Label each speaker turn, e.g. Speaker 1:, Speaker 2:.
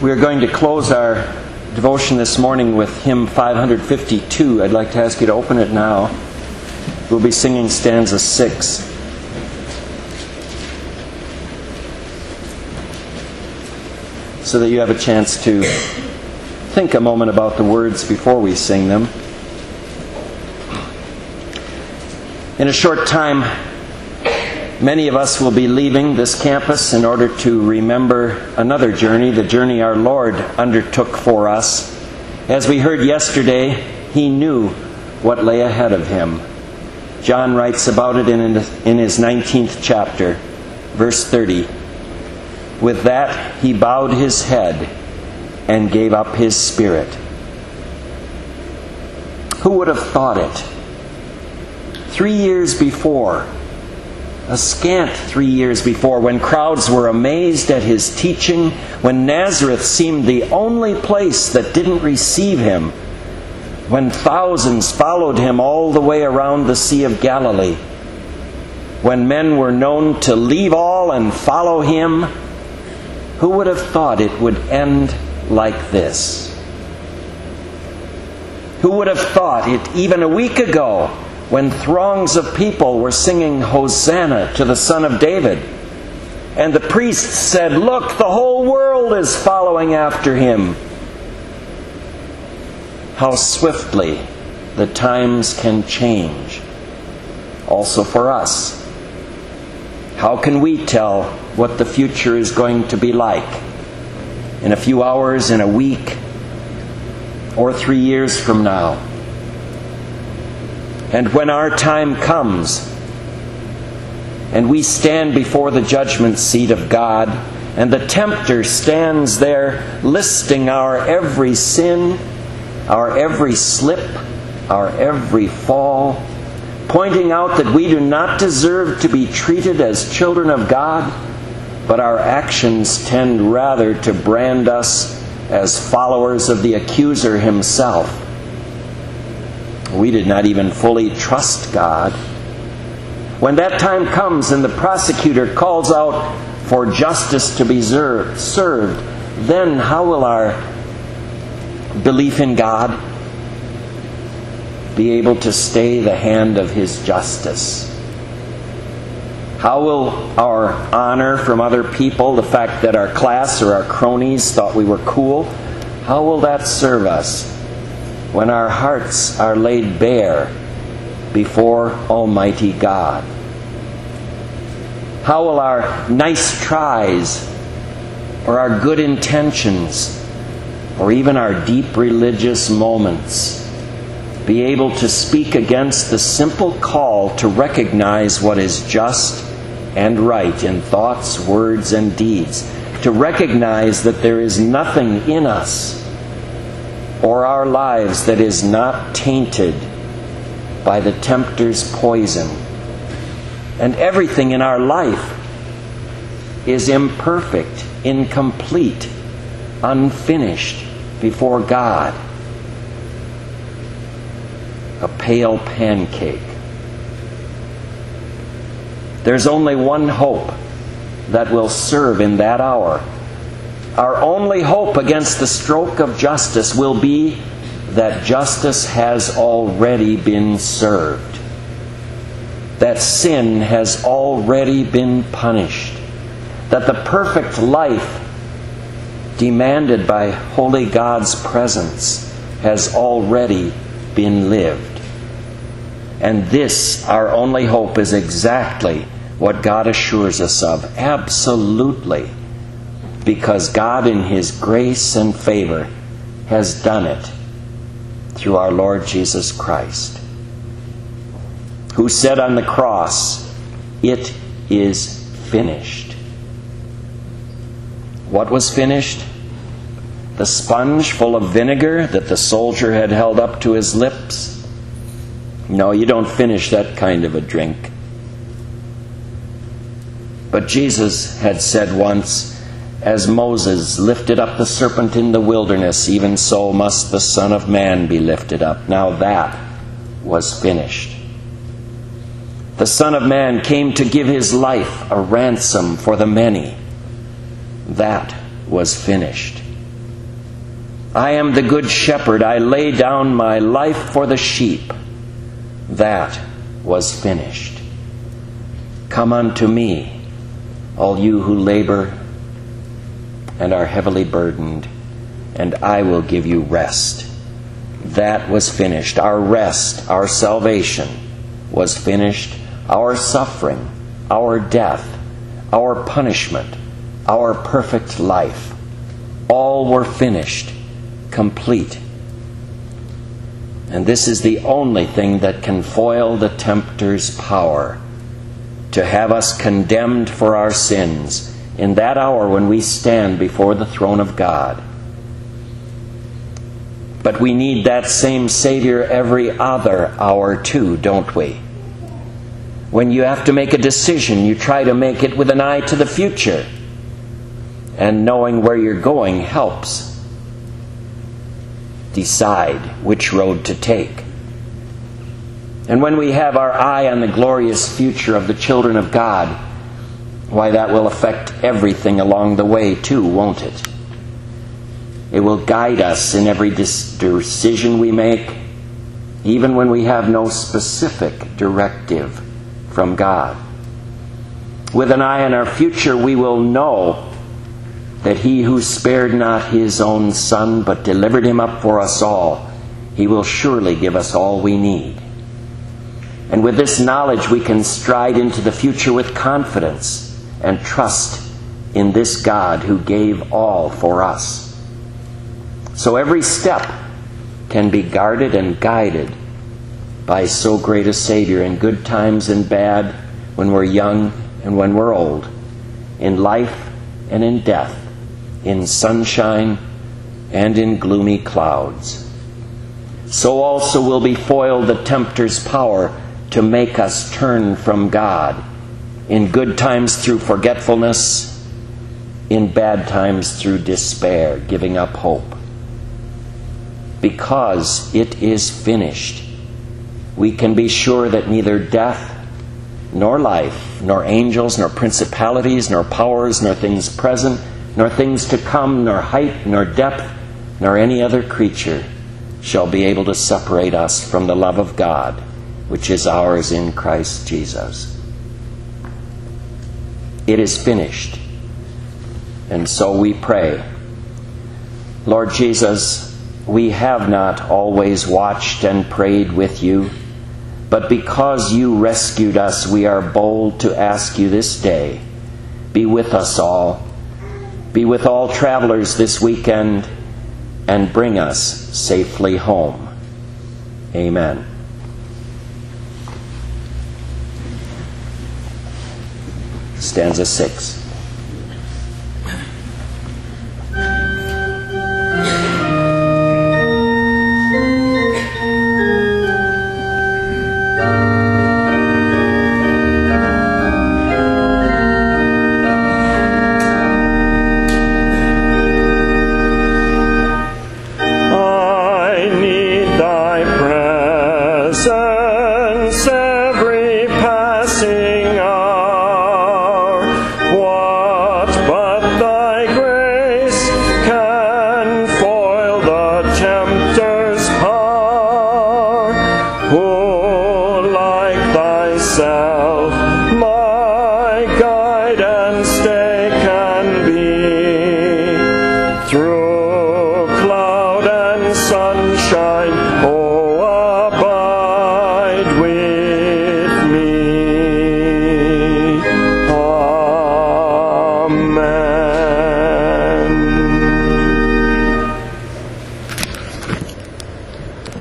Speaker 1: We are going to close our devotion this morning with hymn 552. I'd like to ask you to open it now. We'll be singing stanza 6. So that you have a chance to think a moment about the words before we sing them. In a short time, many of us will be leaving this campus in order to remember another journey, the journey our Lord undertook for us. As we heard yesterday, He knew what lay ahead of Him. John writes about it in his 19th chapter, verse 30. With that, He bowed His head and gave up His spirit. Who would have thought it? 3 years before, a scant 3 years before, when crowds were amazed at His teaching, when Nazareth seemed the only place that didn't receive Him, when thousands followed Him all the way around the Sea of Galilee, when men were known to leave all and follow Him, who would have thought it would end like this? Who would have thought it even a week ago, when throngs of people were singing Hosanna to the Son of David, and the priests said, "Look, the whole world is following after Him." How swiftly the times can change, also for us. How can we tell what the future is going to be like in a few hours, in a week, or 3 years from now? And when our time comes, and we stand before the judgment seat of God, and the tempter stands there listing our every sin, our every slip, our every fall, pointing out that we do not deserve to be treated as children of God, but our actions tend rather to brand us as followers of the accuser himself. We did not even fully trust God. When that time comes and the prosecutor calls out for justice to be served, then how will our belief in God be able to stay the hand of His justice? How will our honor from other people, the fact that our class or our cronies thought we were cool, how will that serve us when our hearts are laid bare before Almighty God? How will our nice tries, or our good intentions, or even our deep religious moments be able to speak against the simple call to recognize what is just and right in thoughts, words, and deeds? To recognize that there is nothing in us or our lives that is not tainted by the tempter's poison. And everything in our life is imperfect, incomplete, unfinished before God. A pale pancake. There's only one hope that will serve in that hour. Our only hope against the stroke of justice will be that justice has already been served. That sin has already been punished. That the perfect life demanded by holy God's presence has already been lived. And this, our only hope, is exactly what God assures us of. Absolutely. Because God in His grace and favor has done it through our Lord Jesus Christ, who said on the cross, "It is finished." What was finished? The sponge full of vinegar that the soldier had held up to his lips? No, you don't finish that kind of a drink. But Jesus had said once, "As Moses lifted up the serpent in the wilderness, even so must the Son of Man be lifted up." Now that was finished. The Son of Man came to give His life a ransom for the many. That was finished. I am the good shepherd. I lay down my life for the sheep. That was finished. Come unto me, all you who labor and are heavily burdened, and I will give you rest. That was finished. Our rest, our salvation was finished. Our suffering, our death, our punishment, our perfect life, all were finished, complete. And this is the only thing that can foil the tempter's power to have us condemned for our sins in that hour when we stand before the throne of God. But we need that same Savior every other hour too, don't we? When you have to make a decision, you try to make it with an eye to the future. And knowing where you're going helps decide which road to take. And when we have our eye on the glorious future of the children of God, why, that will affect everything along the way too, won't it? It will guide us in every decision we make, even when we have no specific directive from God. With an eye on our future, we will know that He who spared not His own Son, but delivered Him up for us all, He will surely give us all we need. And with this knowledge, we can stride into the future with confidence and trust in this God who gave all for us. So every step can be guarded and guided by so great a Savior in good times and bad, when we're young and when we're old, in life and in death, in sunshine and in gloomy clouds. So also will be foiled the tempter's power to make us turn from God, in good times through forgetfulness, in bad times through despair, giving up hope. Because it is finished, we can be sure that neither death, nor life, nor angels, nor principalities, nor powers, nor things present, nor things to come, nor height, nor depth, nor any other creature shall be able to separate us from the love of God, which is ours in Christ Jesus. It is finished. And so we pray, Lord Jesus, we have not always watched and prayed with you, but because you rescued us, we are bold to ask you this day, be with us all. Be with all travelers this weekend, and bring us safely home. Amen. Stanza 6.
Speaker 2: Amen.